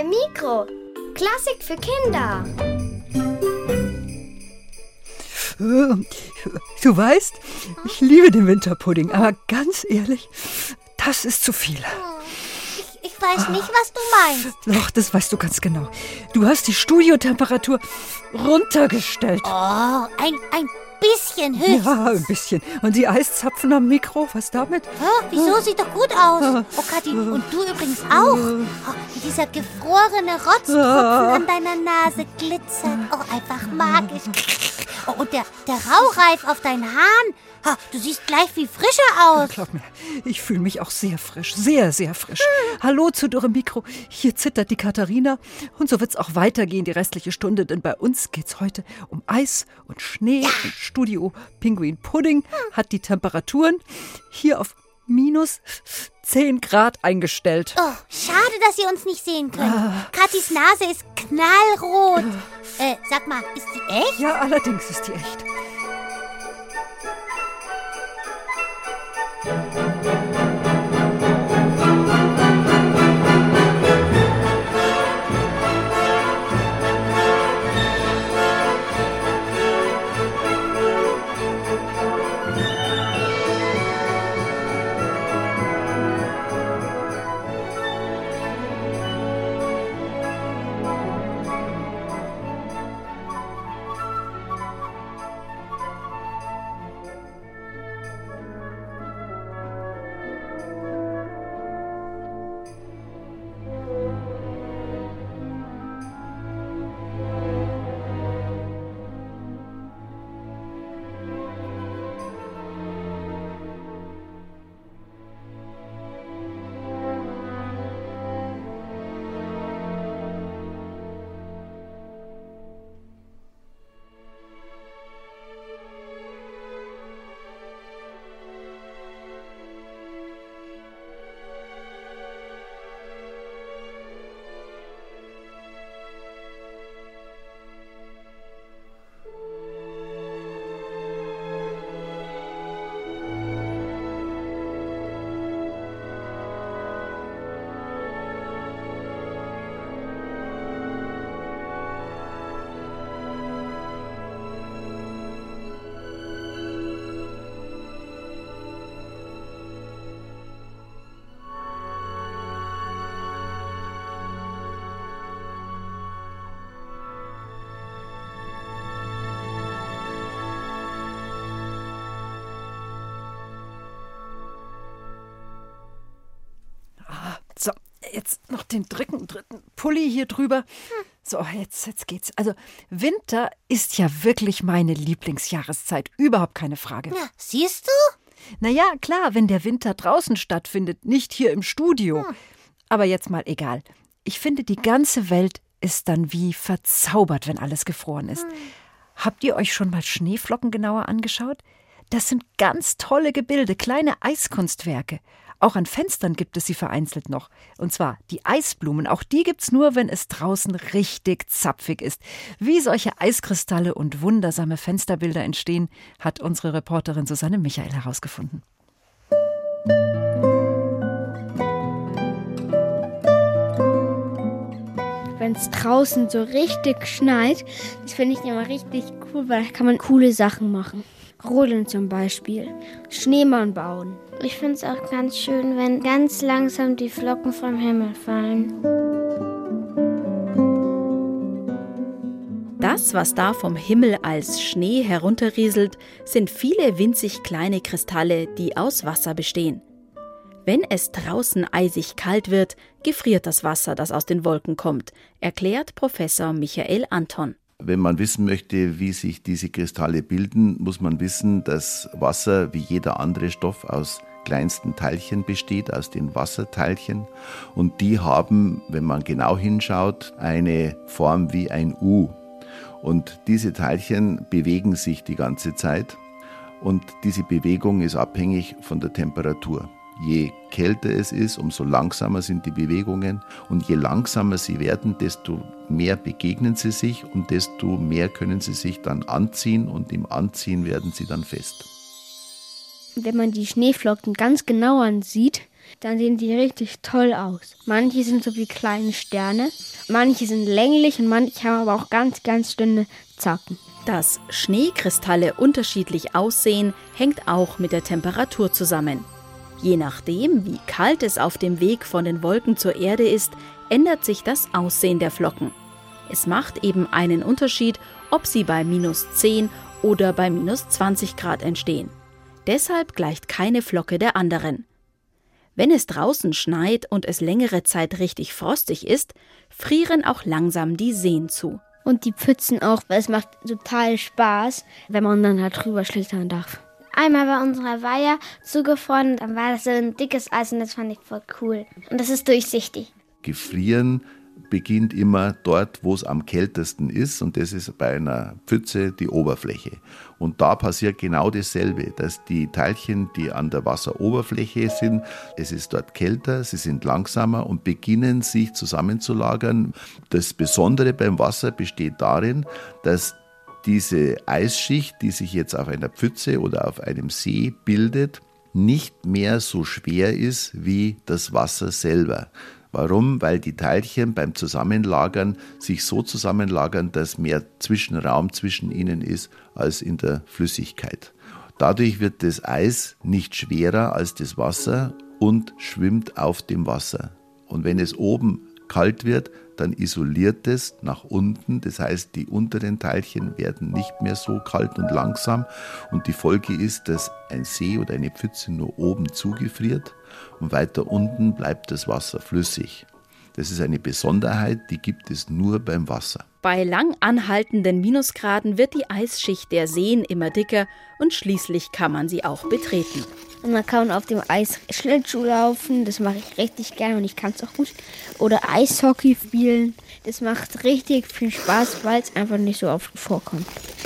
beim Mikro. Klassik für Kinder. Du weißt, ich liebe den Winterpudding, aber ganz ehrlich, das ist zu viel. Ich weiß nicht, was du meinst. Doch, das weißt du ganz genau. Du hast die Studiotemperatur runtergestellt. Oh, ein bisschen höchstens. Ja, ein bisschen. Und die Eiszapfen am Mikro, was damit? Wieso? Sieht doch gut aus. Oh, Kathi, und du übrigens auch. Oh, wie dieser gefrorene Rotztropfen an deiner Nase glitzert. Oh, einfach magisch. Oh, und der Raureif auf deinen Haaren. Oh, du siehst gleich viel frischer aus. Glaub mir, ich fühle mich auch sehr frisch, sehr, sehr frisch. Hallo zu Dürre Mikro, hier zittert die Katharina. Und so wird's auch weitergehen die restliche Stunde, denn bei uns geht's heute um Eis und Schnee. Und Studio Pinguin Pudding hat die Temperaturen hier auf minus 10 Grad eingestellt. Oh, schade, dass ihr uns nicht sehen könnt. Kathis Nase ist knallrot. Sag mal, ist die echt? Ja, allerdings ist die echt. So, jetzt noch den dritten Pulli hier drüber. So, jetzt geht's. Also, Winter ist ja wirklich meine Lieblingsjahreszeit. Überhaupt keine Frage. Ja, siehst du? Naja, klar, wenn der Winter draußen stattfindet, nicht hier im Studio. Aber jetzt mal egal. Ich finde, die ganze Welt ist dann wie verzaubert, wenn alles gefroren ist. Habt ihr euch schon mal Schneeflocken genauer angeschaut? Das sind ganz tolle Gebilde, kleine Eiskunstwerke. Auch an Fenstern gibt es sie vereinzelt noch. Und zwar die Eisblumen. Auch die gibt's nur, wenn es draußen richtig zapfig ist. Wie solche Eiskristalle und wundersame Fensterbilder entstehen, hat unsere Reporterin Susanne Michael herausgefunden. Wenn es draußen so richtig schneit, das finde ich immer richtig cool, weil da kann man coole Sachen machen. Rodeln zum Beispiel, Schneemann bauen. Ich finde es auch ganz schön, wenn ganz langsam die Flocken vom Himmel fallen. Das, was da vom Himmel als Schnee herunterrieselt, sind viele winzig kleine Kristalle, die aus Wasser bestehen. Wenn es draußen eisig kalt wird, gefriert das Wasser, das aus den Wolken kommt, erklärt Professor Michael Anton. Wenn man wissen möchte, wie sich diese Kristalle bilden, muss man wissen, dass Wasser wie jeder andere Stoff aus kleinsten Teilchen besteht, aus den Wasserteilchen. Und die haben, wenn man genau hinschaut, eine Form wie ein U. Und diese Teilchen bewegen sich die ganze Zeit. Und diese Bewegung ist abhängig von der Temperatur. Je kälter es ist, umso langsamer sind die Bewegungen. Und je langsamer sie werden, desto mehr begegnen sie sich und desto mehr können sie sich dann anziehen und im Anziehen werden sie dann fest. Wenn man die Schneeflocken ganz genau ansieht, dann sehen die richtig toll aus. Manche sind so wie kleine Sterne, manche sind länglich und manche haben aber auch ganz, ganz dünne Zacken. Dass Schneekristalle unterschiedlich aussehen, hängt auch mit der Temperatur zusammen. Je nachdem, wie kalt es auf dem Weg von den Wolken zur Erde ist, ändert sich das Aussehen der Flocken. Es macht eben einen Unterschied, ob sie bei -10 oder bei -20 Grad entstehen. Deshalb gleicht keine Flocke der anderen. Wenn es draußen schneit und es längere Zeit richtig frostig ist, frieren auch langsam die Seen zu. Und die Pfützen auch, weil es macht total Spaß, wenn man dann halt drüber schlittern darf. Einmal war unsere Weiher zugefroren, dann war das so ein dickes Eis und das fand ich voll cool. Und das ist durchsichtig. Gefrieren beginnt immer dort, wo es am kältesten ist, und das ist bei einer Pfütze die Oberfläche. Und da passiert genau dasselbe, dass die Teilchen, die an der Wasseroberfläche sind, es ist dort kälter, sie sind langsamer und beginnen sich zusammenzulagern. Das Besondere beim Wasser besteht darin, dass diese Eisschicht, die sich jetzt auf einer Pfütze oder auf einem See bildet, nicht mehr so schwer ist wie das Wasser selber. Warum? Weil die Teilchen beim Zusammenlagern sich so zusammenlagern, dass mehr Zwischenraum zwischen ihnen ist als in der Flüssigkeit. Dadurch wird das Eis nicht schwerer als das Wasser und schwimmt auf dem Wasser. Und wenn es oben kalt wird, dann isoliert es nach unten. Das heißt, die unteren Teilchen werden nicht mehr so kalt und langsam. Und die Folge ist, dass ein See oder eine Pfütze nur oben zugefriert und weiter unten bleibt das Wasser flüssig. Das ist eine Besonderheit, die gibt es nur beim Wasser. Bei lang anhaltenden Minusgraden wird die Eisschicht der Seen immer dicker und schließlich kann man sie auch betreten. Und man kann auf dem Eis Schlittschuh laufen, das mache ich richtig gerne und ich kann es auch gut. Oder Eishockey spielen, das macht richtig viel Spaß, weil es einfach nicht so oft vorkommt.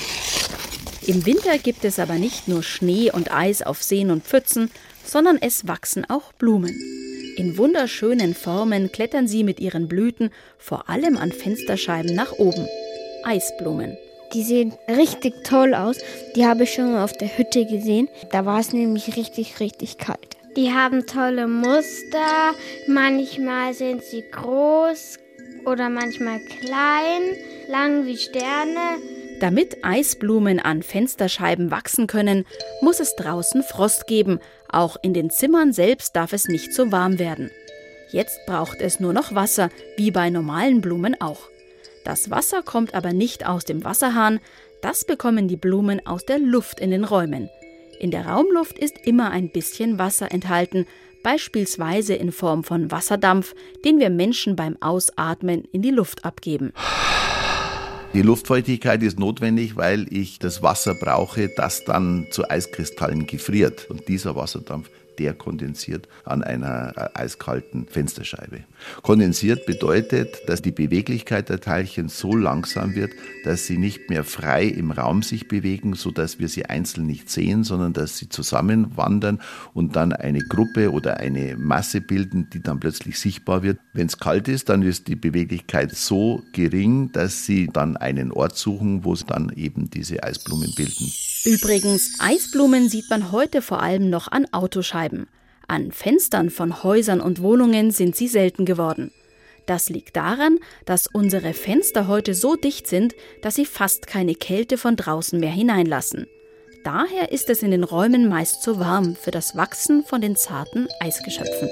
Im Winter gibt es aber nicht nur Schnee und Eis auf Seen und Pfützen, sondern es wachsen auch Blumen. In wunderschönen Formen klettern sie mit ihren Blüten vor allem an Fensterscheiben nach oben. Eisblumen. Die sehen richtig toll aus. Die habe ich schon mal auf der Hütte gesehen. Da war es nämlich richtig, richtig kalt. Die haben tolle Muster. Manchmal sind sie groß oder manchmal klein, lang wie Sterne. Damit Eisblumen an Fensterscheiben wachsen können, muss es draußen Frost geben. Auch in den Zimmern selbst darf es nicht so warm werden. Jetzt braucht es nur noch Wasser, wie bei normalen Blumen auch. Das Wasser kommt aber nicht aus dem Wasserhahn, das bekommen die Blumen aus der Luft in den Räumen. In der Raumluft ist immer ein bisschen Wasser enthalten, beispielsweise in Form von Wasserdampf, den wir Menschen beim Ausatmen in die Luft abgeben. Die Luftfeuchtigkeit ist notwendig, weil ich das Wasser brauche, das dann zu Eiskristallen gefriert. Und dieser Wasserdampf, der kondensiert an einer eiskalten Fensterscheibe. Kondensiert bedeutet, dass die Beweglichkeit der Teilchen so langsam wird, dass sie nicht mehr frei im Raum sich bewegen, sodass wir sie einzeln nicht sehen, sondern dass sie zusammenwandern und dann eine Gruppe oder eine Masse bilden, die dann plötzlich sichtbar wird. Wenn es kalt ist, dann ist die Beweglichkeit so gering, dass sie dann einen Ort suchen, wo sie dann eben diese Eisblumen bilden. Übrigens, Eisblumen sieht man heute vor allem noch an Autoscheiben. An Fenstern von Häusern und Wohnungen sind sie selten geworden. Das liegt daran, dass unsere Fenster heute so dicht sind, dass sie fast keine Kälte von draußen mehr hineinlassen. Daher ist es in den Räumen meist zu warm für das Wachsen von den zarten Eisgeschöpfen.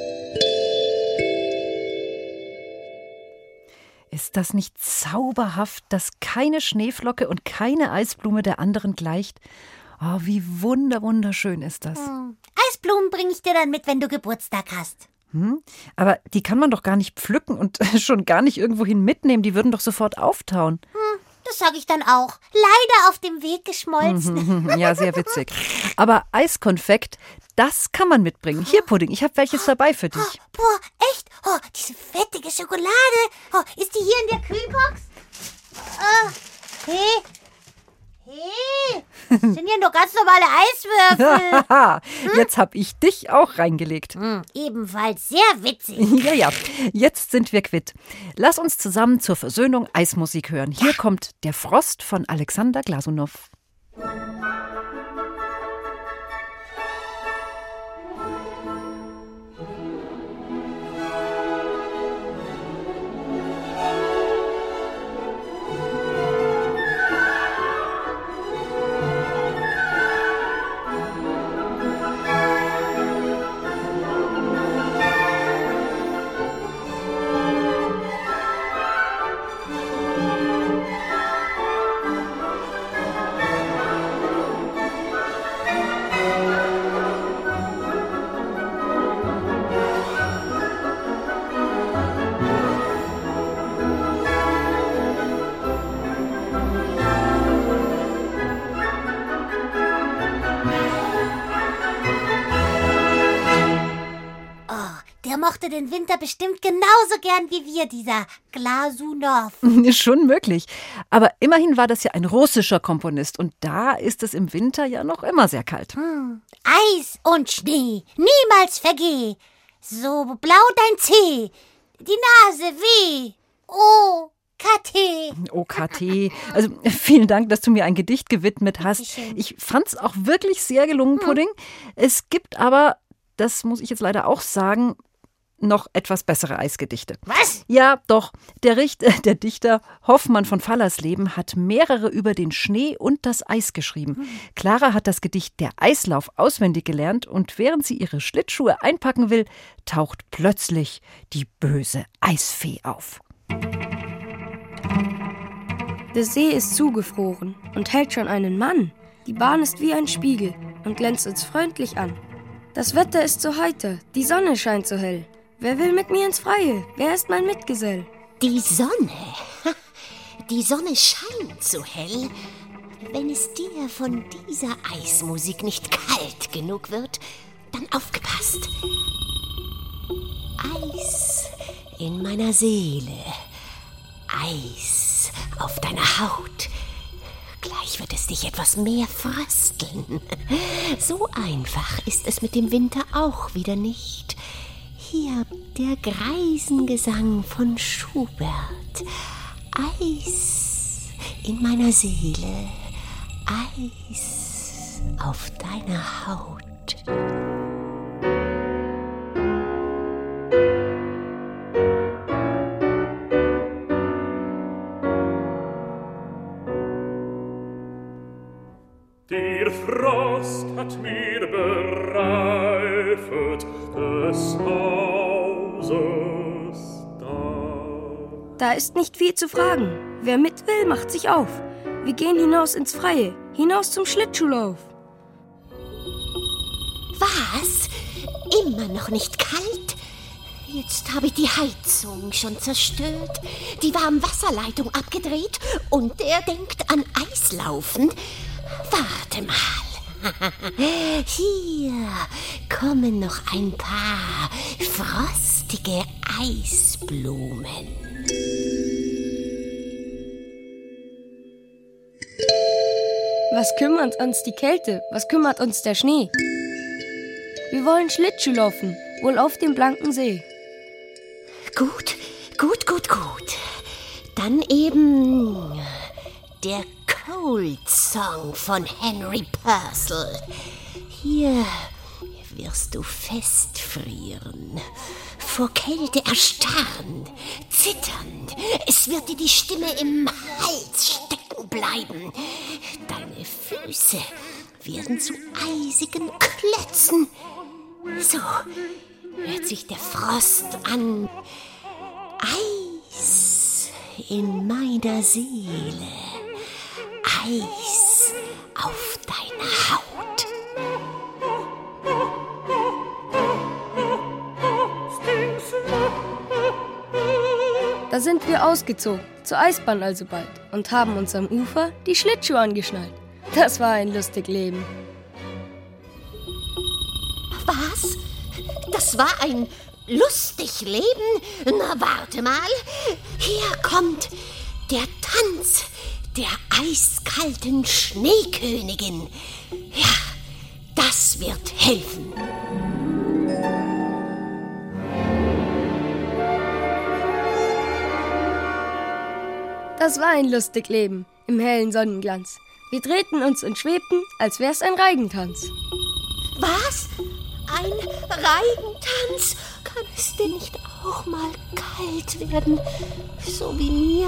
Ist das nicht zauberhaft, dass keine Schneeflocke und keine Eisblume der anderen gleicht? Oh, wie wunderschön ist das. Eisblumen bringe ich dir dann mit, wenn du Geburtstag hast. Aber die kann man doch gar nicht pflücken und schon gar nicht irgendwohin mitnehmen. Die würden doch sofort auftauen. Das sage ich dann auch. Leider auf dem Weg geschmolzen. Ja, sehr witzig. Aber Eiskonfekt, das kann man mitbringen. Hier, Pudding, ich habe welches dabei für dich. Boah, echt? Oh, diese fettige Schokolade. Oh, ist die hier in der Kühlbox? Hey, das sind ja nur ganz normale Eiswürfel. Jetzt habe ich dich auch reingelegt. Ebenfalls sehr witzig. Ja, jetzt sind wir quitt. Lass uns zusammen zur Versöhnung Eismusik hören. Hier kommt Der Frost von Alexander Glasunow. mochte den Winter bestimmt genauso gern wie wir, dieser Glasunow. Schon möglich. Aber immerhin war das ja ein russischer Komponist und da ist es im Winter ja noch immer sehr kalt. Eis und Schnee, niemals vergeh. So blau dein Zeh, die Nase weh. Oh, KT. OKT. Also vielen Dank, dass du mir ein Gedicht gewidmet hast. Bitteschön. Ich fand es auch wirklich sehr gelungen, Pudding. Es gibt aber, das muss ich jetzt leider auch sagen, noch etwas bessere Eisgedichte. Was? Ja, doch. Der Dichter Hoffmann von Fallersleben hat mehrere über den Schnee und das Eis geschrieben. Clara hat das Gedicht Der Eislauf auswendig gelernt und während sie ihre Schlittschuhe einpacken will, taucht plötzlich die böse Eisfee auf. Der See ist zugefroren und hält schon einen Mann. Die Bahn ist wie ein Spiegel und glänzt uns freundlich an. Das Wetter ist so heiter, die Sonne scheint so hell. Wer will mit mir ins Freie? Wer ist mein Mitgesell? Die Sonne scheint so hell. Wenn es dir von dieser Eismusik nicht kalt genug wird, dann aufgepasst. Eis in meiner Seele, Eis auf deiner Haut. Gleich wird es dich etwas mehr frösteln. So einfach ist es mit dem Winter auch wieder nicht. Hier der Greisengesang von Schubert. Eis in meiner Seele, Eis auf deiner Haut. Der Frost hat mir bereifet des Hauses da. Da ist nicht viel zu fragen. Wer mit will, macht sich auf. Wir gehen hinaus ins Freie, hinaus zum Schlittschuhlauf. Was? Immer noch nicht kalt? Jetzt habe ich die Heizung schon zerstört, die Warmwasserleitung abgedreht und er denkt an Eislaufen. Warte mal. Hier kommen noch ein paar frostige Eisblumen. Was kümmert uns die Kälte? Was kümmert uns der Schnee? Wir wollen Schlittschuh laufen, wohl auf dem blanken See. Gut. Dann eben der Cold Song von Henry Purcell. Hier wirst du festfrieren, vor Kälte erstarren, zittern. Es wird dir die Stimme im Hals stecken bleiben. Deine Füße werden zu eisigen Klötzen. So hört sich der Frost an. Eis in meiner Seele, Eis auf deiner Haut. Da sind wir ausgezogen, zur Eisbahn also bald, und haben uns am Ufer die Schlittschuhe angeschnallt. Das war ein lustig Leben. Was? Das war ein lustig Leben? Na, warte mal. Hier kommt der Tanz der eiskalten Schneekönigin. Ja, das wird helfen. Das war ein lustig Leben, im hellen Sonnenglanz. Wir drehten uns und schwebten, als wär's ein Reigentanz. Was? Ein Reigentanz? Kann es denn nicht auch mal kalt werden? So wie mir?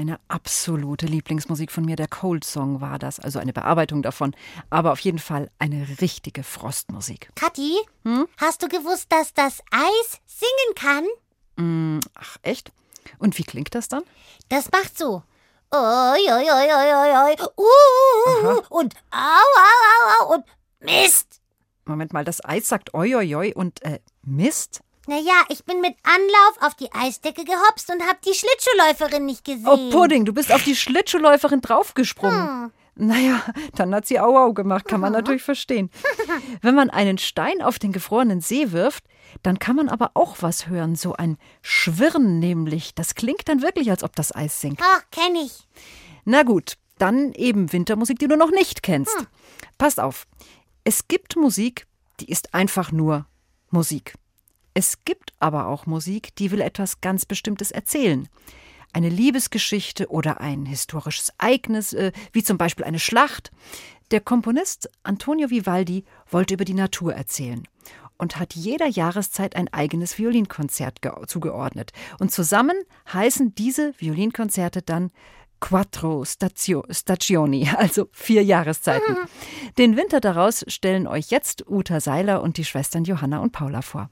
eine absolute Lieblingsmusik von mir. Der Cold Song war das, also eine Bearbeitung davon. Aber auf jeden Fall eine richtige Frostmusik. Kathi, hast du gewusst, dass das Eis singen kann? Ach, echt? Und wie klingt das dann? Das macht so. Oi, oi, oi, oi, oi, und au, au, au, au und Mist. Moment mal, das Eis sagt oi, oi, oi und Mist? Naja, ich bin mit Anlauf auf die Eisdecke gehopst und hab die Schlittschuhläuferin nicht gesehen. Oh, Pudding, du bist auf die Schlittschuhläuferin draufgesprungen. Naja, dann hat sie au, au gemacht, kann man natürlich verstehen. Wenn man einen Stein auf den gefrorenen See wirft, dann kann man aber auch was hören, so ein Schwirren nämlich. Das klingt dann wirklich, als ob das Eis singt. Ach, kenn ich. Na gut, dann eben Wintermusik, die du noch nicht kennst. Passt auf, es gibt Musik, die ist einfach nur Musik. Es gibt aber auch Musik, die will etwas ganz Bestimmtes erzählen. Eine Liebesgeschichte oder ein historisches Ereignis, wie zum Beispiel eine Schlacht. Der Komponist Antonio Vivaldi wollte über die Natur erzählen und hat jeder Jahreszeit ein eigenes Violinkonzert zugeordnet. Und zusammen heißen diese Violinkonzerte dann Quattro Stagioni, also 4 Jahreszeiten. Den Winter daraus stellen euch jetzt Uta Seiler und die Schwestern Johanna und Paula vor.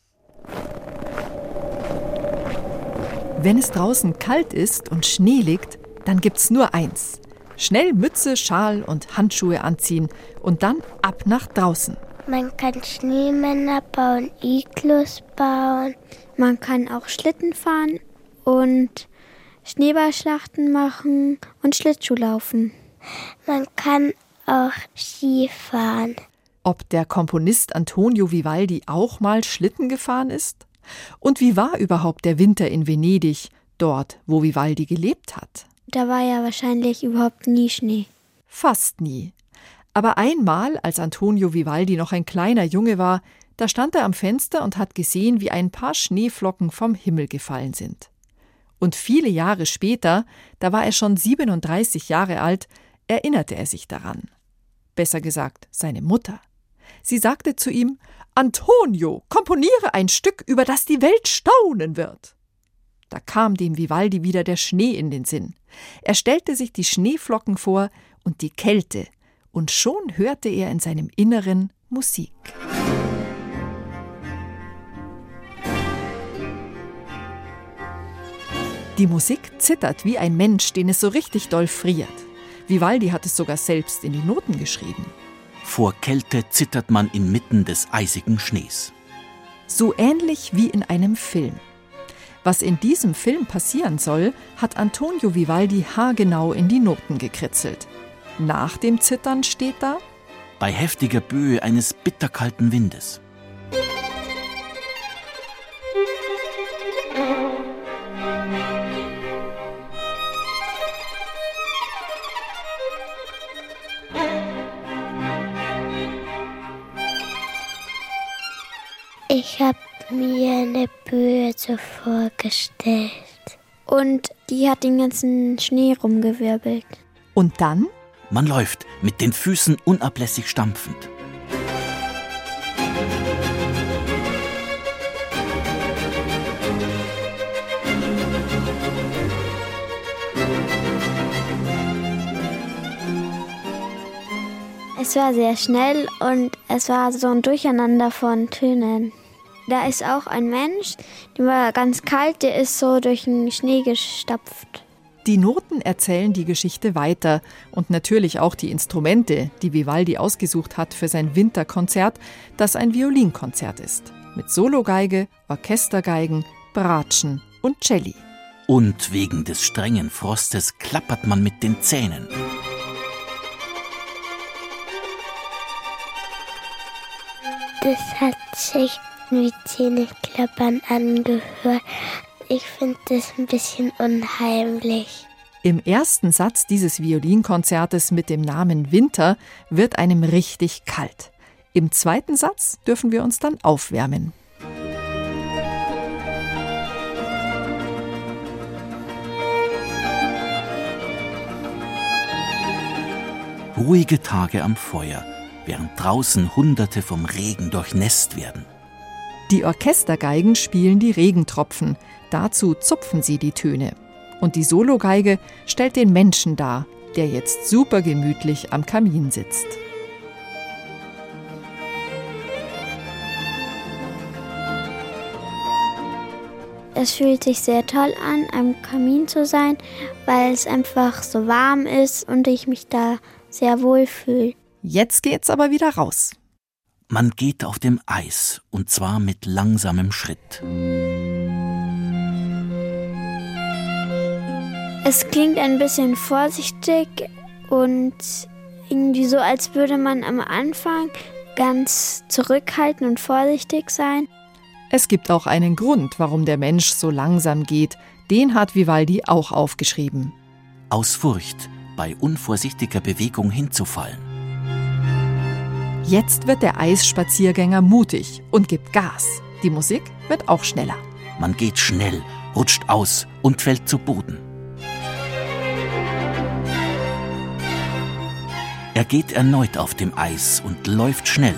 Wenn es draußen kalt ist und Schnee liegt, dann gibt's nur eins. Schnell Mütze, Schal und Handschuhe anziehen und dann ab nach draußen. Man kann Schneemänner bauen, Iglus bauen. Man kann auch Schlitten fahren und Schneeballschlachten machen und Schlittschuh laufen. Man kann auch Ski fahren. Ob der Komponist Antonio Vivaldi auch mal Schlitten gefahren ist? Und wie war überhaupt der Winter in Venedig, dort, wo Vivaldi gelebt hat? Da war ja wahrscheinlich überhaupt nie Schnee. Fast nie. Aber einmal, als Antonio Vivaldi noch ein kleiner Junge war, da stand er am Fenster und hat gesehen, wie ein paar Schneeflocken vom Himmel gefallen sind. Und viele Jahre später, da war er schon 37 Jahre alt, erinnerte er sich daran. Besser gesagt, seine Mutter. Sie sagte zu ihm: »Antonio, komponiere ein Stück, über das die Welt staunen wird.« Da kam dem Vivaldi wieder der Schnee in den Sinn. Er stellte sich die Schneeflocken vor und die Kälte, und schon hörte er in seinem Inneren Musik. Die Musik zittert wie ein Mensch, den es so richtig doll friert. Vivaldi hat es sogar selbst in die Noten geschrieben. Vor Kälte zittert man inmitten des eisigen Schnees. So ähnlich wie in einem Film. Was in diesem Film passieren soll, hat Antonio Vivaldi haargenau in die Noten gekritzelt. Nach dem Zittern steht da: Bei heftiger Böe eines bitterkalten Windes. Ich habe mir eine Böe so vorgestellt. Und die hat den ganzen Schnee rumgewirbelt. Und dann? Man läuft, mit den Füßen unablässig stampfend. Es war sehr schnell und es war so ein Durcheinander von Tönen. Da ist auch ein Mensch, der war ganz kalt, der ist so durch den Schnee gestapft. Die Noten erzählen die Geschichte weiter und natürlich auch die Instrumente, die Vivaldi ausgesucht hat für sein Winterkonzert, das ein Violinkonzert ist. Mit Sologeige, Orchestergeigen, Bratschen und Celli. Und wegen des strengen Frostes klappert man mit den Zähnen. Das hat sich wie Zähneklappern angehört. Ich finde das ein bisschen unheimlich. Im ersten Satz dieses Violinkonzertes mit dem Namen Winter wird einem richtig kalt. Im zweiten Satz dürfen wir uns dann aufwärmen. Ruhige Tage am Feuer, während draußen Hunderte vom Regen durchnässt werden. Die Orchestergeigen spielen die Regentropfen, dazu zupfen sie die Töne. Und die Sologeige stellt den Menschen dar, der jetzt super gemütlich am Kamin sitzt. Es fühlt sich sehr toll an, am Kamin zu sein, weil es einfach so warm ist und ich mich da sehr wohl fühle. Jetzt geht's aber wieder raus. Man geht auf dem Eis, und zwar mit langsamem Schritt. Es klingt ein bisschen vorsichtig und irgendwie so, als würde man am Anfang ganz zurückhaltend und vorsichtig sein. Es gibt auch einen Grund, warum der Mensch so langsam geht. Den hat Vivaldi auch aufgeschrieben. Aus Furcht, bei unvorsichtiger Bewegung hinzufallen. Jetzt wird der Eisspaziergänger mutig und gibt Gas. Die Musik wird auch schneller. Man geht schnell, rutscht aus und fällt zu Boden. Er geht erneut auf dem Eis und läuft schnell.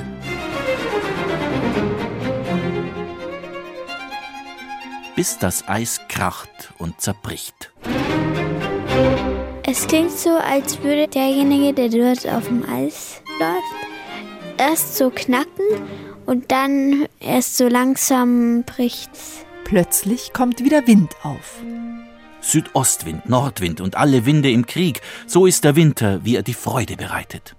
Bis das Eis kracht und zerbricht. Es klingt so, als würde derjenige, der dort auf dem Eis läuft, erst so knacken und dann erst so langsam bricht. Plötzlich kommt wieder Wind auf. Südostwind, Nordwind und alle Winde im Krieg, so ist der Winter, wie er die Freude bereitet.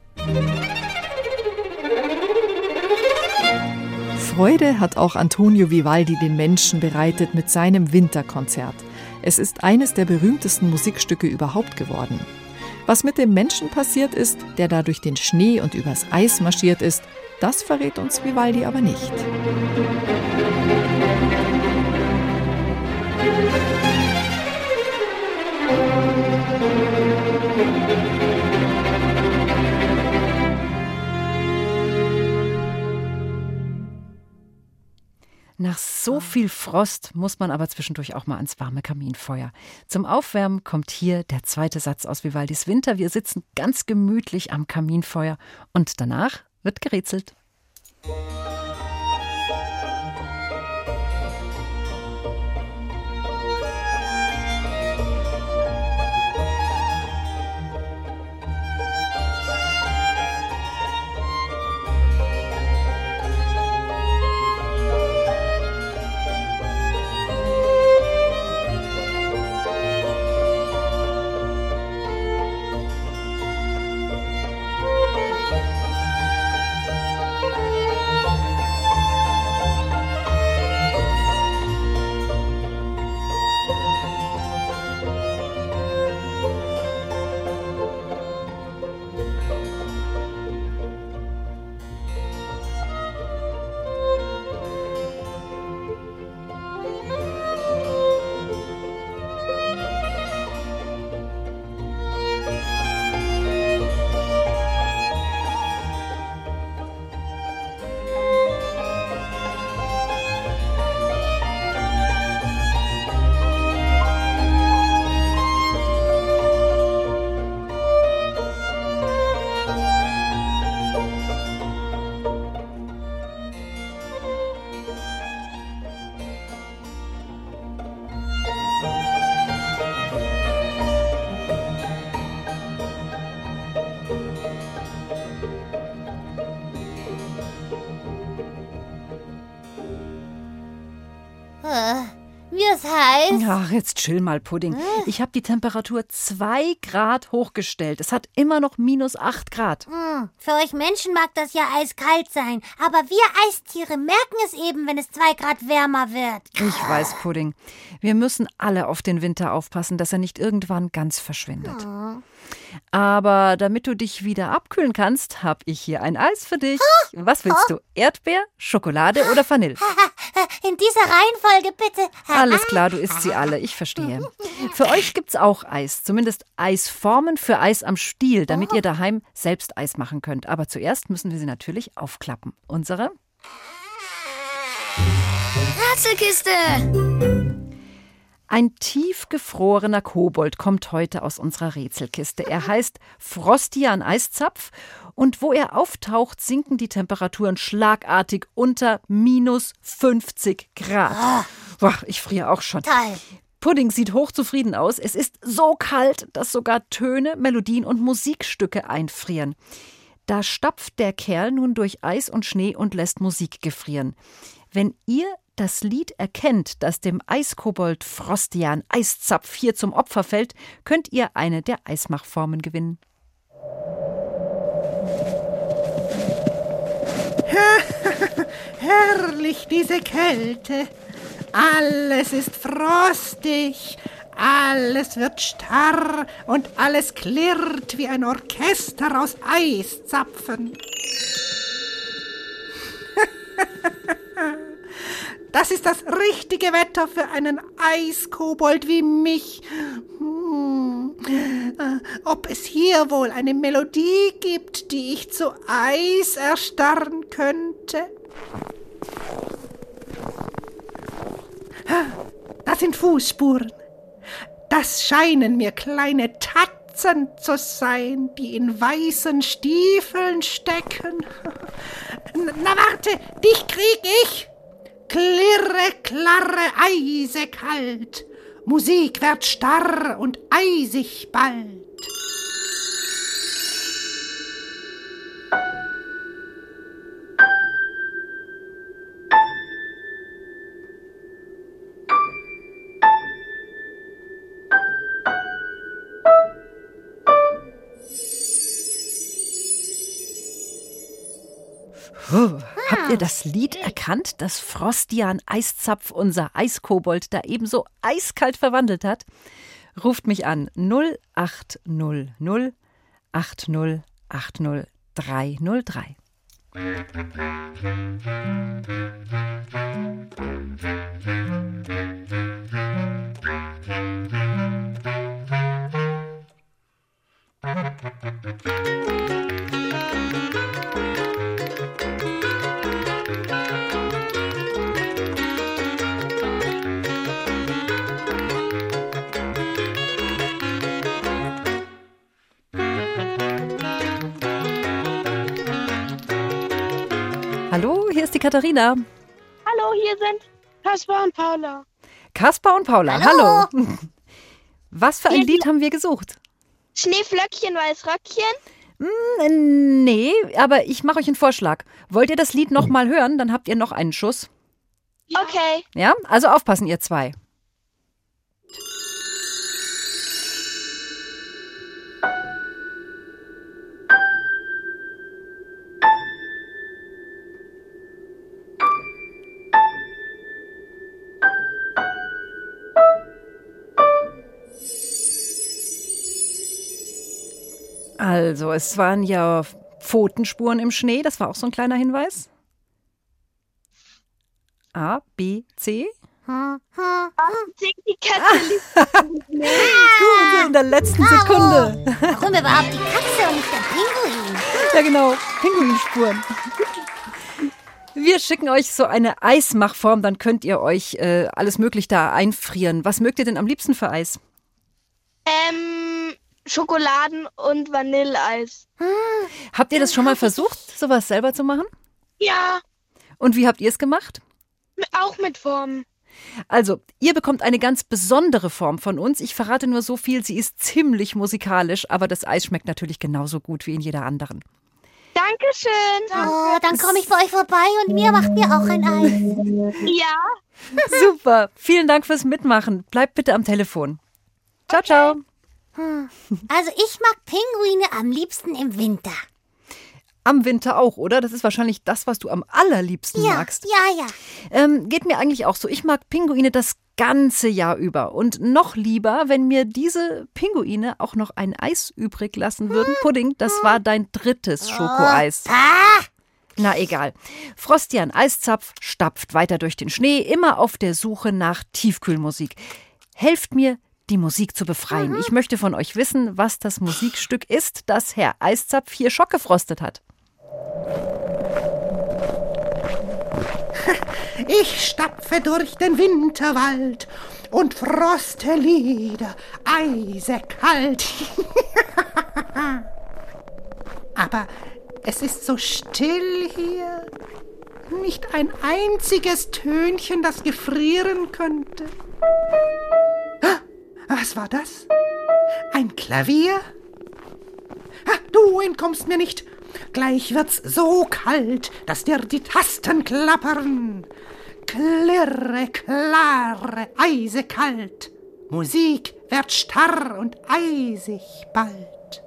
Freude hat auch Antonio Vivaldi den Menschen bereitet mit seinem Winterkonzert. Es ist eines der berühmtesten Musikstücke überhaupt geworden. Was mit dem Menschen passiert ist, der da durch den Schnee und übers Eis marschiert ist, das verrät uns Vivaldi aber nicht. Nach so viel Frost muss man aber zwischendurch auch mal ans warme Kaminfeuer. Zum Aufwärmen kommt hier der zweite Satz aus Vivaldis Winter. Wir sitzen ganz gemütlich am Kaminfeuer und danach wird gerätselt. Mir ist heiß. Ach, jetzt chill mal, Pudding. Ich habe die Temperatur 2 Grad hochgestellt. Es hat immer noch -8 Grad. Für euch Menschen mag das ja eiskalt sein. Aber wir Eistiere merken es eben, wenn es 2 Grad wärmer wird. Ich weiß, Pudding. Wir müssen alle auf den Winter aufpassen, dass er nicht irgendwann ganz verschwindet. Aber damit du dich wieder abkühlen kannst, habe ich hier ein Eis für dich. Was willst du? Erdbeer, Schokolade oder Vanille? In dieser Reihenfolge bitte. Alles klar, du isst sie alle, ich verstehe. Für euch gibt's auch Eis, zumindest Eisformen für Eis am Stiel, damit ihr daheim selbst Eis machen könnt. Aber zuerst müssen wir sie natürlich aufklappen. Unsere Rätselkiste! Ein tiefgefrorener Kobold kommt heute aus unserer Rätselkiste. Er heißt Frosty an Eiszapf und wo er auftaucht, sinken die Temperaturen schlagartig unter -50 Grad. Boah, ich friere auch schon. Toll. Pudding sieht hochzufrieden aus. Es ist so kalt, dass sogar Töne, Melodien und Musikstücke einfrieren. Da stapft der Kerl nun durch Eis und Schnee und lässt Musik gefrieren. Wenn ihr das Lied erkennt, das dem Eiskobold Frostian Eiszapf hier zum Opfer fällt, könnt ihr eine der Eismachformen gewinnen. Herrlich, diese Kälte. Alles ist frostig, alles wird starr und alles klirrt wie ein Orchester aus Eiszapfen. Das ist das richtige Wetter für einen Eiskobold wie mich. Ob es hier wohl eine Melodie gibt, die ich zu Eis erstarren könnte? Das sind Fußspuren. Das scheinen mir kleine Tatzen zu sein, die in weißen Stiefeln stecken. Na warte, dich krieg ich! Klirre, klarre, eisekalt. Musik wird starr und eisig bald. Habt ihr das Lied erkannt, das Frostian Eiszapf, unser Eiskobold, da ebenso eiskalt verwandelt hat? Ruft mich an 0800 80 80 303. Hallo, hier ist die Katharina. Hallo, hier sind Kaspar und Paula. Kaspar und Paula, hallo. Was für ein Lied haben wir gesucht? Schneeflöckchen, Weißröckchen? Nee, aber ich mache euch einen Vorschlag. Wollt ihr das Lied noch mal hören? Dann habt ihr noch einen Schuss. Okay. Ja, also aufpassen, ihr zwei. Also, es waren ja Pfotenspuren im Schnee, das war auch so ein kleiner Hinweis. A, B, C. Die Katze liegt Gut, in der letzten Sekunde. Warum überhaupt die Katze und nicht der Pinguin? Ja, genau, Pinguinspuren. Wir schicken euch so eine Eismachform, dann könnt ihr euch alles Mögliche da einfrieren. Was mögt ihr denn am liebsten für Eis? Schokoladen- und Vanilleeis. Habt ihr das schon mal versucht, sowas selber zu machen? Ja. Und wie habt ihr es gemacht? Auch mit Formen. Also, ihr bekommt eine ganz besondere Form von uns. Ich verrate nur so viel, sie ist ziemlich musikalisch, aber das Eis schmeckt natürlich genauso gut wie in jeder anderen. Dankeschön. Oh, dann komme ich bei euch vorbei und mir macht mir auch ein Eis. Ja. Super, vielen Dank fürs Mitmachen. Bleibt bitte am Telefon. Ciao, ciao. Also ich mag Pinguine am liebsten im Winter. Am Winter auch, oder? Das ist wahrscheinlich das, was du am allerliebsten magst. Ja. Geht mir eigentlich auch so. Ich mag Pinguine das ganze Jahr über. Und noch lieber, wenn mir diese Pinguine auch noch ein Eis übrig lassen würden. Pudding, das war dein drittes Schokoeis. Na egal. Frostian Eiszapf stapft weiter durch den Schnee, immer auf der Suche nach Tiefkühlmusik. Helft mir, die Musik zu befreien. Ich möchte von euch wissen, was das Musikstück ist, das Herr Eiszapf hier schockgefrostet hat. Ich stapfe durch den Winterwald und froste Lieder, eisekalt. Aber es ist so still hier. Nicht ein einziges Tönchen, das gefrieren könnte. Was war das? Ein Klavier? Du entkommst mir nicht. Gleich wird's so kalt, dass dir die Tasten klappern. Klirre, klare, eisekalt. Musik wird starr und eisig bald.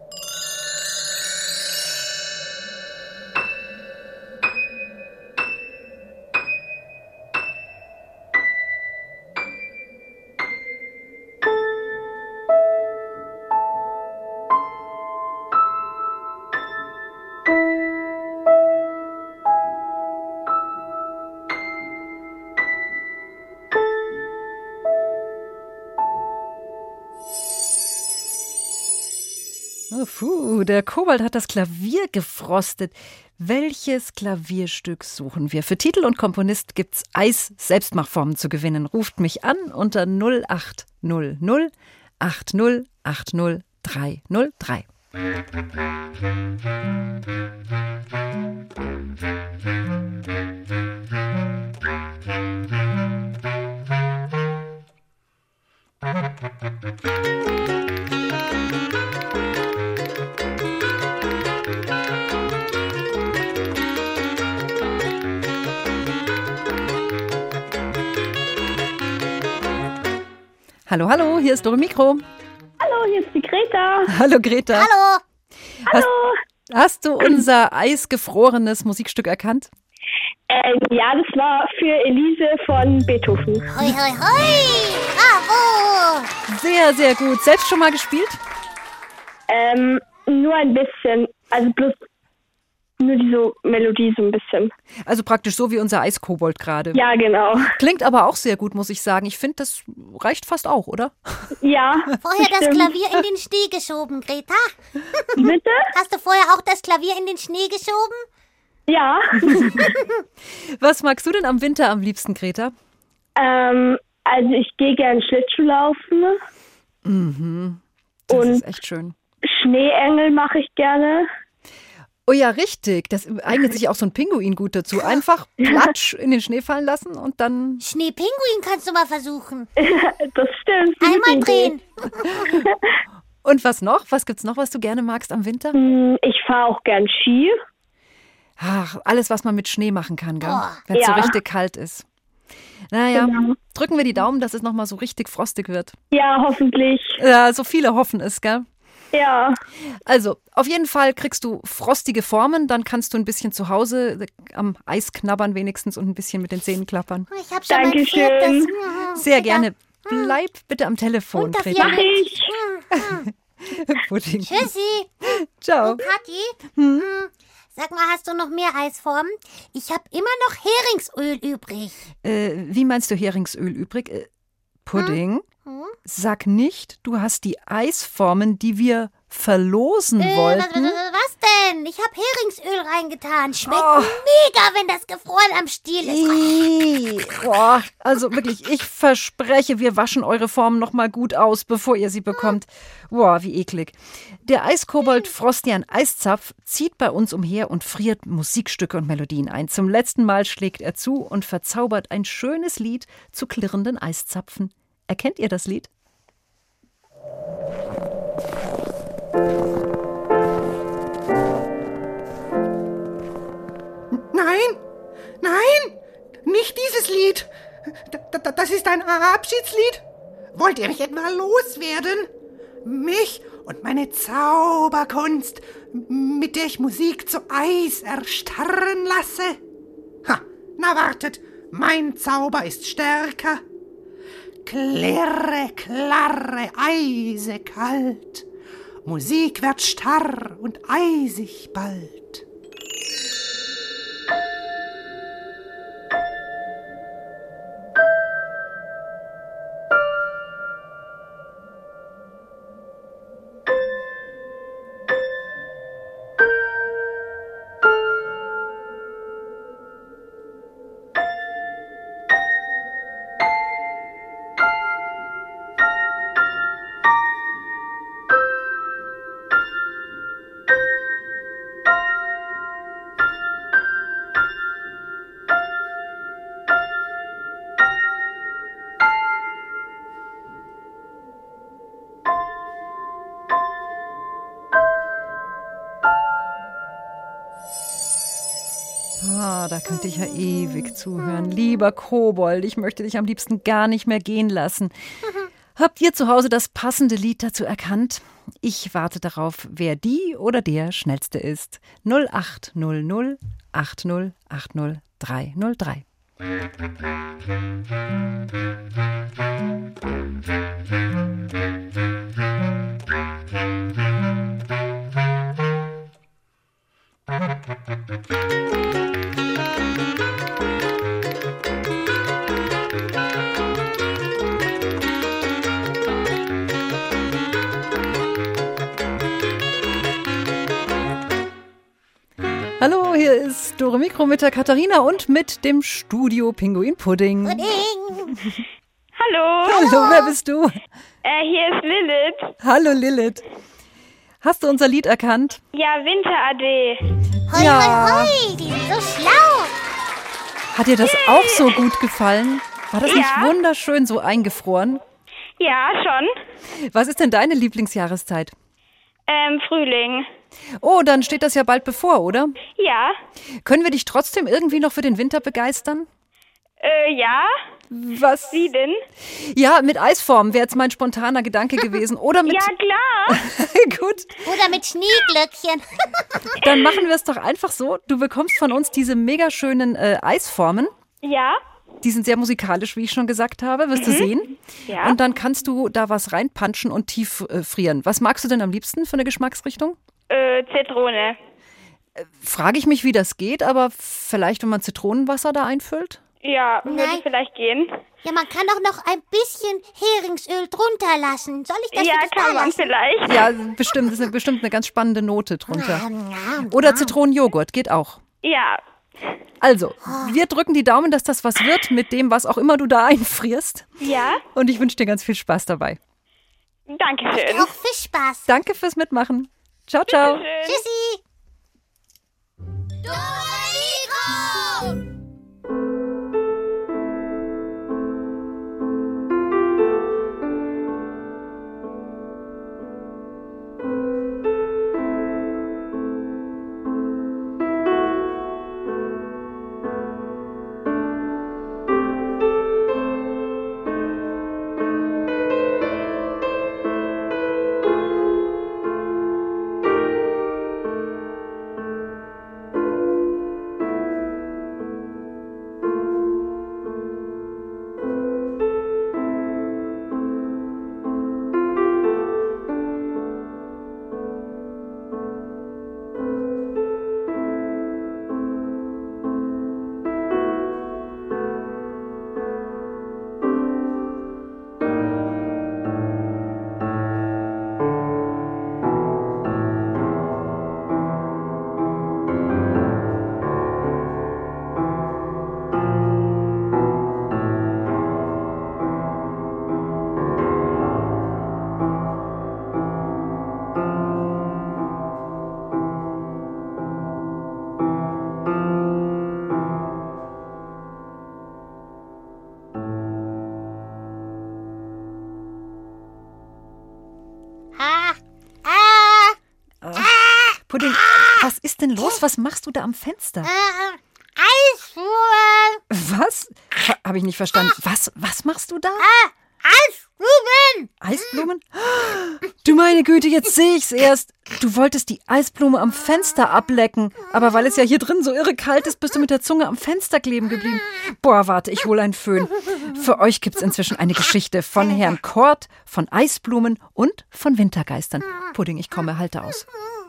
Der Kobold hat das Klavier gefrostet. Welches Klavierstück suchen wir? Für Titel und Komponist gibt's Eis-Selbstmachformen zu gewinnen. Ruft mich an unter 0800 80 80 303. Hallo, hallo, hier ist Dore Mikro. Hallo, hier ist die Greta. Hallo, Greta. Hallo. Hallo. Hast du unser eisgefrorenes Musikstück erkannt? Ja, das war für Elise von Beethoven. Hoi, hoi, hoi. Bravo. Sehr, sehr gut. Selbst schon mal gespielt? Nur ein bisschen. Also bloß nur diese Melodie so ein bisschen. Also praktisch so wie unser Eiskobold gerade. Ja, genau. Klingt aber auch sehr gut, muss ich sagen. Ich finde, das reicht fast auch, oder? Ja. Vorher das Klavier in den Schnee geschoben, Greta. Bitte? Hast du vorher auch das Klavier in den Schnee geschoben? Ja. Was magst du denn am Winter am liebsten, Greta? Also ich gehe gern Schlittschuhlaufen. Mhm. Das und ist echt schön. Schneeengel mache ich gerne. Oh ja, richtig. Das eignet sich auch so ein Pinguin gut dazu. Einfach platsch in den Schnee fallen lassen und dann... Schneepinguin kannst du mal versuchen. Das stimmt. Einmal drehen. Und was noch? Was gibt's noch, was du gerne magst am Winter? Ich fahre auch gern Ski. Ach, alles, was man mit Schnee machen kann, gell? Oh. Wenn es so Ja. richtig kalt ist. Naja, Genau. drücken wir die Daumen, dass es nochmal so richtig frostig wird. Ja, hoffentlich. Ja, so viele hoffen es, gell? Ja. Also, auf jeden Fall kriegst du frostige Formen, dann kannst du ein bisschen zu Hause am Eis knabbern wenigstens und ein bisschen mit den Zähnen klappern. Ich hab schon mein Pferd, Dankeschön. Sehr gerne. Bleib bitte am Telefon, Und Greta. Mach ich. Pudding. Tschüssi. Ciao. Und Kathi, sag mal, hast du noch mehr Eisformen? Ich habe immer noch Heringsöl übrig. Wie meinst du Heringsöl übrig? Pudding? Sag nicht, du hast die Eisformen, die wir verlosen wollten. Was denn? Ich habe Heringsöl reingetan. Schmeckt mega, wenn das gefroren am Stiel ist. Boah, also wirklich, ich verspreche, wir waschen eure Formen noch mal gut aus, bevor ihr sie bekommt. Boah, wie eklig. Der Eiskobold Frostian Eiszapf zieht bei uns umher und friert Musikstücke und Melodien ein. Zum letzten Mal schlägt er zu und verzaubert ein schönes Lied zu klirrenden Eiszapfen. Erkennt ihr das Lied? Nein, nein, nicht dieses Lied. Das ist ein Abschiedslied. Wollt ihr mich etwa loswerden? Mich und meine Zauberkunst, mit der ich Musik zu Eis erstarren lasse? Na wartet, mein Zauber ist stärker. Klirre, klarre, eisekalt. Musik wird starr und eisig bald. Da könnte ich ja ewig zuhören. Lieber Kobold, ich möchte dich am liebsten gar nicht mehr gehen lassen. Habt ihr zu Hause das passende Lied dazu erkannt? Ich warte darauf, wer die oder der Schnellste ist. 0800 80 80 303. Hallo, hier ist Dore Mikro mit der Katharina und mit dem Studio Pinguin Pudding. Pudding! Hallo! Hallo, wer bist du? Hier ist Lilith. Hallo Lilith. Hast du unser Lied erkannt? Ja, Winter-AD. Hoi, Ja. hoi, hoi, die sind so schlau. Hat dir das auch so gut gefallen? War das nicht Ja. wunderschön so eingefroren? Ja, schon. Was ist denn deine Lieblingsjahreszeit? Frühling. Oh, dann steht das ja bald bevor, oder? Ja. Können wir dich trotzdem irgendwie noch für den Winter begeistern? Ja. Was? Wie denn? Ja, mit Eisformen wäre jetzt mein spontaner Gedanke gewesen. Oder mit... Ja, klar. Gut, Oder mit Schneeglöckchen. dann machen wir es doch einfach so. Du bekommst von uns diese mega schönen Eisformen. Ja. Die sind sehr musikalisch, wie ich schon gesagt habe. Wirst du sehen. Ja. Und dann kannst du da was reinpanschen und tief frieren. Was magst du denn am liebsten für eine Geschmacksrichtung? Zitrone. Frage ich mich, wie das geht, aber vielleicht, wenn man Zitronenwasser da einfüllt? Ja, Nein. würde vielleicht gehen. Ja, man kann auch noch ein bisschen Heringsöl drunter lassen. Soll ich das Ja, für dich da kann man lassen? vielleicht. Ja, bestimmt. Das ist bestimmt eine ganz spannende Note drunter. Ja. Oder Zitronenjoghurt, geht auch. Ja. Also, wir drücken die Daumen, dass das was wird mit dem, was auch immer du da einfrierst. Ja. Und ich wünsche dir ganz viel Spaß dabei. Dankeschön. Auch viel Spaß. Danke fürs Mitmachen. Ciao, ciao. Tschüssi. Pudding, was ist denn los? Was machst du da am Fenster? Eisblumen. Was? Habe ich nicht verstanden. Was machst du da? Eisblumen. Eisblumen? Du meine Güte, jetzt sehe ich's erst. Du wolltest die Eisblume am Fenster ablecken. Aber weil es ja hier drin so irre kalt ist, bist du mit der Zunge am Fenster kleben geblieben. Boah, warte, ich hole einen Föhn. Für euch gibt's inzwischen eine Geschichte von Herrn Kort, von Eisblumen und von Wintergeistern. Pudding, ich komme, halte aus.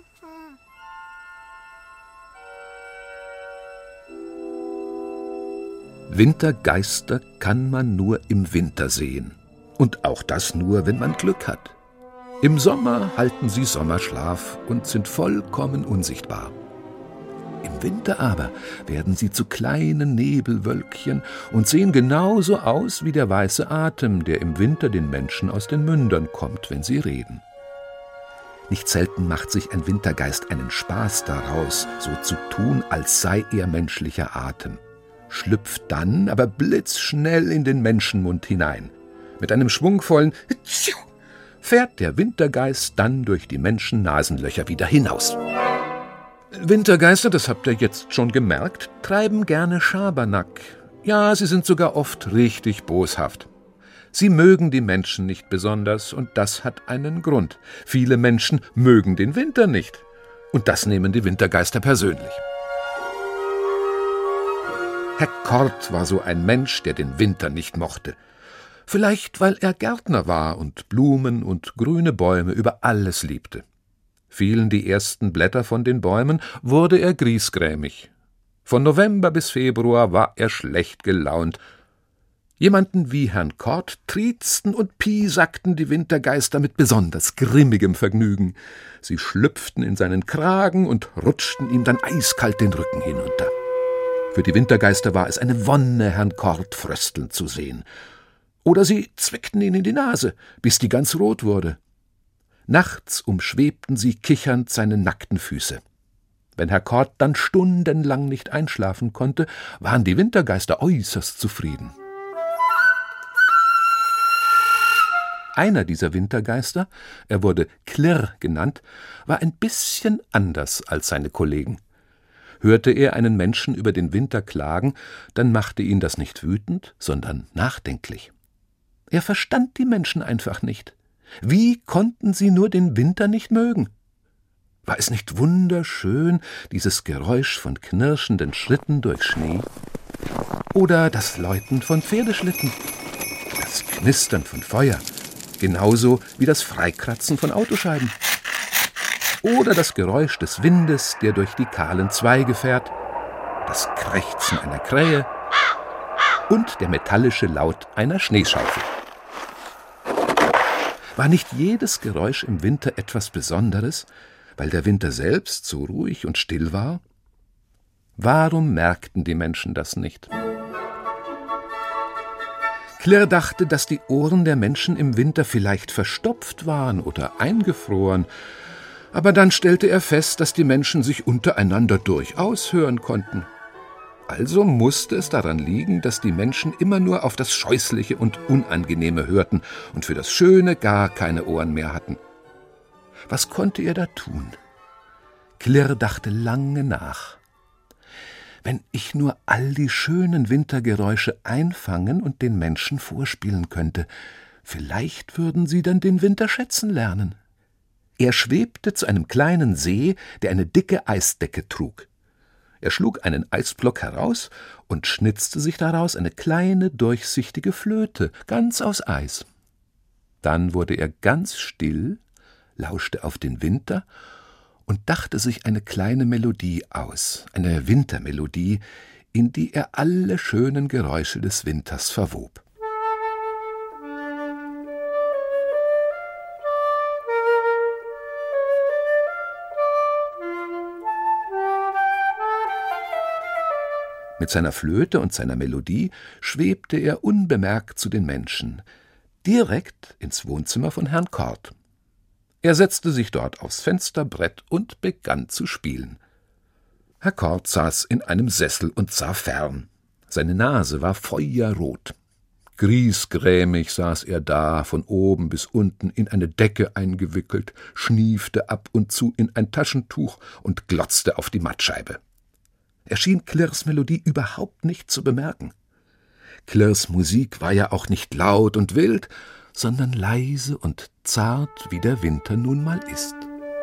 Wintergeister kann man nur im Winter sehen. Und auch das nur, wenn man Glück hat. Im Sommer halten sie Sommerschlaf und sind vollkommen unsichtbar. Im Winter aber werden sie zu kleinen Nebelwölkchen und sehen genauso aus wie der weiße Atem, der im Winter den Menschen aus den Mündern kommt, wenn sie reden. Nicht selten macht sich ein Wintergeist einen Spaß daraus, so zu tun, als sei er menschlicher Atem. Schlüpft dann aber blitzschnell in den Menschenmund hinein. Mit einem schwungvollen Tschiu fährt der Wintergeist dann durch die Menschennasenlöcher wieder hinaus. Wintergeister, das habt ihr jetzt schon gemerkt, treiben gerne Schabernack. Ja, sie sind sogar oft richtig boshaft. Sie mögen die Menschen nicht besonders, und das hat einen Grund. Viele Menschen mögen den Winter nicht. Und das nehmen die Wintergeister persönlich. Herr Kort war so ein Mensch, der den Winter nicht mochte. Vielleicht, weil er Gärtner war und Blumen und grüne Bäume über alles liebte. Fielen die ersten Blätter von den Bäumen, wurde er griesgrämig. Von November bis Februar war er schlecht gelaunt. Jemanden wie Herrn Kort triezten und piesackten die Wintergeister mit besonders grimmigem Vergnügen. Sie schlüpften in seinen Kragen und rutschten ihm dann eiskalt den Rücken hinunter. Für die Wintergeister war es eine Wonne, Herrn Kort frösteln zu sehen. Oder sie zwickten ihn in die Nase, bis die ganz rot wurde. Nachts umschwebten sie kichernd seine nackten Füße. Wenn Herr Kort dann stundenlang nicht einschlafen konnte, waren die Wintergeister äußerst zufrieden. Einer dieser Wintergeister, er wurde Klirr genannt, war ein bisschen anders als seine Kollegen. Hörte er einen Menschen über den Winter klagen, dann machte ihn das nicht wütend, sondern nachdenklich. Er verstand die Menschen einfach nicht. Wie konnten sie nur den Winter nicht mögen? War es nicht wunderschön, dieses Geräusch von knirschenden Schritten durch Schnee? Oder das Läuten von Pferdeschlitten? Das Knistern von Feuer? Genauso wie das Freikratzen von Autoscheiben? Oder das Geräusch des Windes, der durch die kahlen Zweige fährt? Das Krächzen einer Krähe? Und der metallische Laut einer Schneeschaufel? War nicht jedes Geräusch im Winter etwas Besonderes, weil der Winter selbst so ruhig und still war? Warum merkten die Menschen das nicht? Klirr dachte, dass die Ohren der Menschen im Winter vielleicht verstopft waren oder eingefroren, aber dann stellte er fest, dass die Menschen sich untereinander durchaus hören konnten. Also musste es daran liegen, dass die Menschen immer nur auf das Scheußliche und Unangenehme hörten und für das Schöne gar keine Ohren mehr hatten. Was konnte er da tun? Klirr dachte lange nach. Wenn ich nur all die schönen Wintergeräusche einfangen und den Menschen vorspielen könnte, vielleicht würden sie dann den Winter schätzen lernen. Er schwebte zu einem kleinen See, der eine dicke Eisdecke trug. Er schlug einen Eisblock heraus und schnitzte sich daraus eine kleine, durchsichtige Flöte, ganz aus Eis. Dann wurde er ganz still, lauschte auf den Winter und dachte sich eine kleine Melodie aus, eine Wintermelodie, in die er alle schönen Geräusche des Winters verwob. Mit seiner Flöte und seiner Melodie schwebte er unbemerkt zu den Menschen, direkt ins Wohnzimmer von Herrn Kort. Er setzte sich dort aufs Fensterbrett und begann zu spielen. Herr Kort saß in einem Sessel und sah fern. Seine Nase war feuerrot. Griesgrämig saß er da, von oben bis unten in eine Decke eingewickelt, schniefte ab und zu in ein Taschentuch und glotzte auf die Mattscheibe. Er schien Klirrs Melodie überhaupt nicht zu bemerken. Klirrs Musik war ja auch nicht laut und wild, sondern leise und zart, wie der Winter nun mal ist.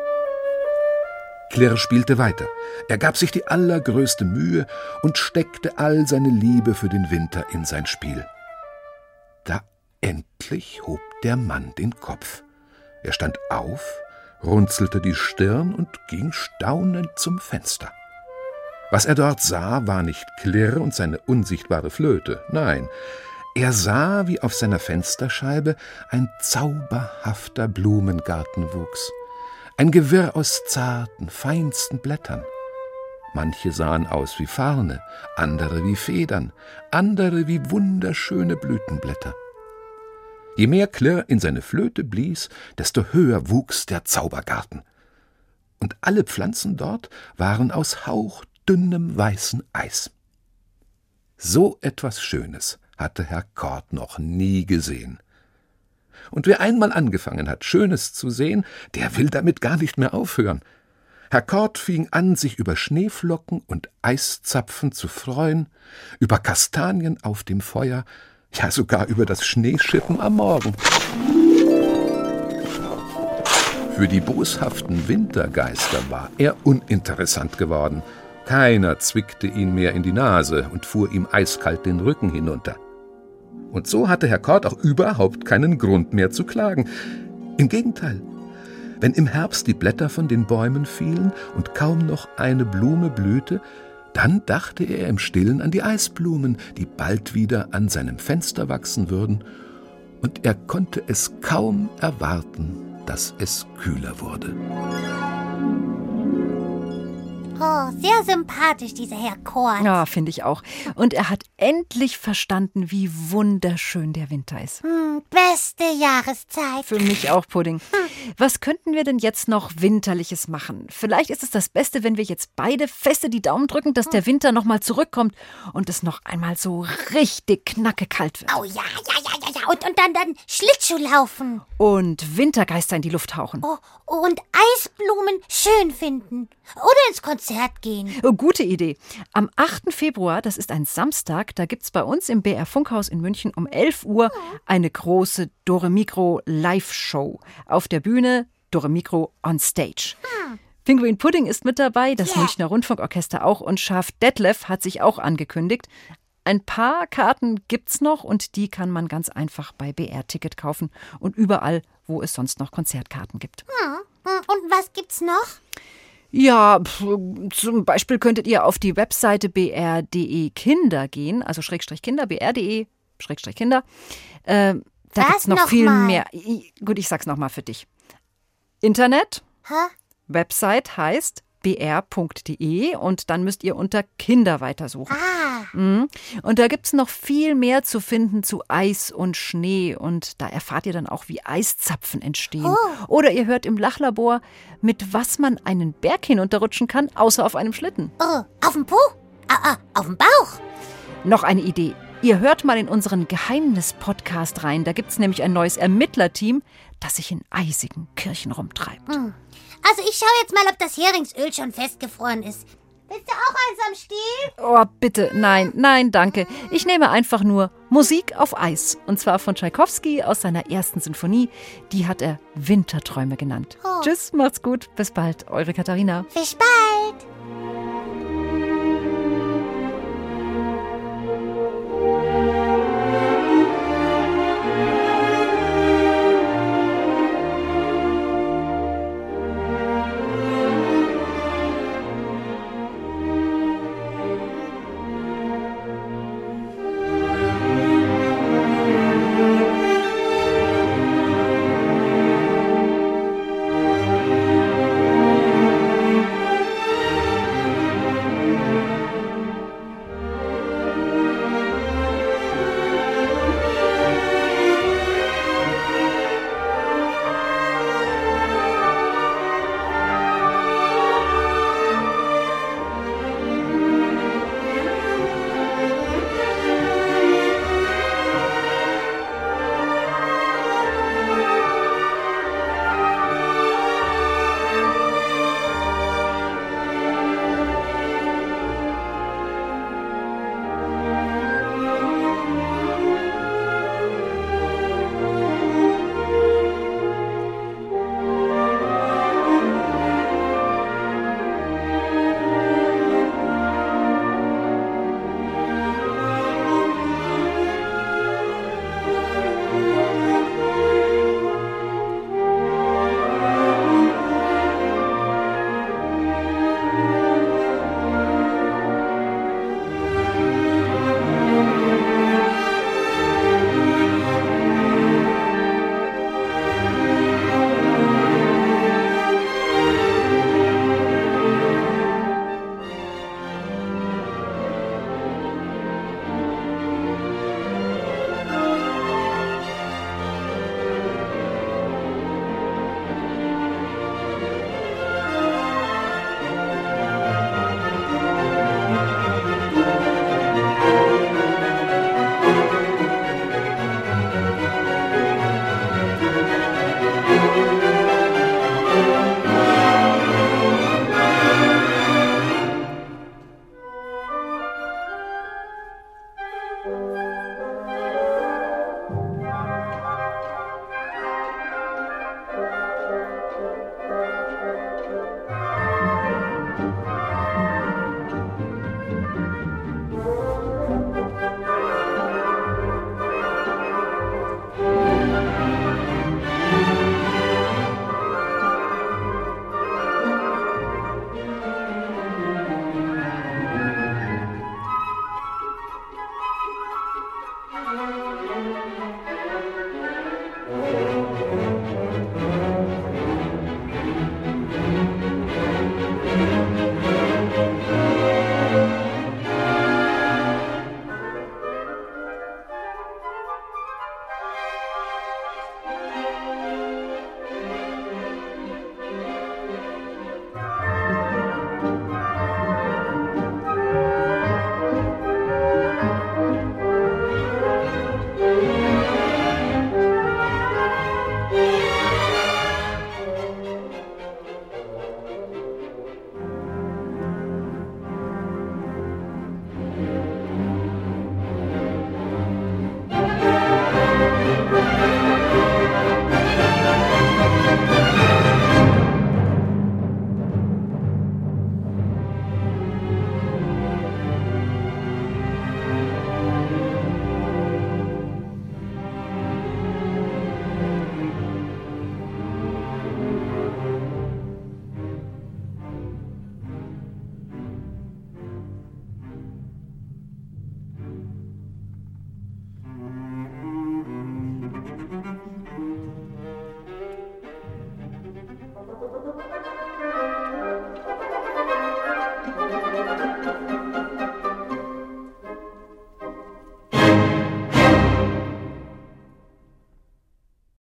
Klirr spielte weiter. Er gab sich die allergrößte Mühe und steckte all seine Liebe für den Winter in sein Spiel. Da endlich hob der Mann den Kopf. Er stand auf, runzelte die Stirn und ging staunend zum Fenster. Was er dort sah, war nicht Klirr und seine unsichtbare Flöte, nein, er sah, wie auf seiner Fensterscheibe ein zauberhafter Blumengarten wuchs, ein Gewirr aus zarten, feinsten Blättern. Manche sahen aus wie Farne, andere wie Federn, andere wie wunderschöne Blütenblätter. Je mehr Klirr in seine Flöte blies, desto höher wuchs der Zaubergarten. Und alle Pflanzen dort waren aus hauchdünnem weißen Eis. So etwas Schönes hatte Herr Kort noch nie gesehen. Und wer einmal angefangen hat, Schönes zu sehen, der will damit gar nicht mehr aufhören. Herr Kord fing an, sich über Schneeflocken und Eiszapfen zu freuen, über Kastanien auf dem Feuer, ja sogar über das Schneeschippen am Morgen. Für die boshaften Wintergeister war er uninteressant geworden. Keiner zwickte ihn mehr in die Nase und fuhr ihm eiskalt den Rücken hinunter. Und so hatte Herr Kord auch überhaupt keinen Grund mehr zu klagen. Im Gegenteil. Wenn im Herbst die Blätter von den Bäumen fielen und kaum noch eine Blume blühte, dann dachte er im Stillen an die Eisblumen, die bald wieder an seinem Fenster wachsen würden, und er konnte es kaum erwarten, dass es kühler wurde. Oh, sehr sympathisch, dieser Herr Kord. Ja, finde ich auch. Und er hat endlich verstanden, wie wunderschön der Winter ist. Beste Jahreszeit. Für mich auch, Pudding. Was könnten wir denn jetzt noch Winterliches machen? Vielleicht ist es das Beste, wenn wir jetzt beide feste die Daumen drücken, dass der Winter nochmal zurückkommt und es noch einmal so richtig knackekalt wird. Oh ja. Und dann Schlittschuh laufen. Und Wintergeister in die Luft hauchen. Oh, und Eisblumen schön finden. Oder ins Konzert gehen. Oh, gute Idee. Am 8. Februar, das ist ein Samstag, da gibt's bei uns im BR Funkhaus in München um 11 Uhr eine große Dore Mikro Live-Show. Auf der Bühne Dore Mikro on Stage. Pinguin Pudding ist mit dabei, das Münchner Rundfunkorchester auch und Schaf Detlef hat sich auch angekündigt. Ein paar Karten gibt's noch und die kann man ganz einfach bei BR-Ticket kaufen und überall, wo es sonst noch Konzertkarten gibt. Und was gibt's noch? Ja, zum Beispiel könntet ihr auf die Webseite br.de Kinder gehen, also /Kinder, br.de /Kinder. Da gibt's noch viel mehr. Gut, ich sag's nochmal für dich. Internet, Website heißt br.de und dann müsst ihr unter Kinder weitersuchen. Und da gibt's noch viel mehr zu finden zu Eis und Schnee und da erfahrt ihr dann auch, wie Eiszapfen entstehen. Oder ihr hört im Lachlabor, mit was man einen Berg hinunterrutschen kann, außer auf einem Schlitten. Auf dem Po? Auf dem Bauch? Noch eine Idee. Ihr hört mal in unseren Geheimnis-Podcast rein. Da gibt's nämlich ein neues Ermittlerteam, das sich in eisigen Kirchen rumtreibt. Also ich schaue jetzt mal, ob das Heringsöl schon festgefroren ist. Willst du auch eins am Stiel? Oh, bitte, nein, danke. Ich nehme einfach nur Musik auf Eis. Und zwar von Tschaikowski aus seiner ersten Sinfonie. Die hat er Winterträume genannt. Tschüss, macht's gut, bis bald, eure Katharina. Bis bald.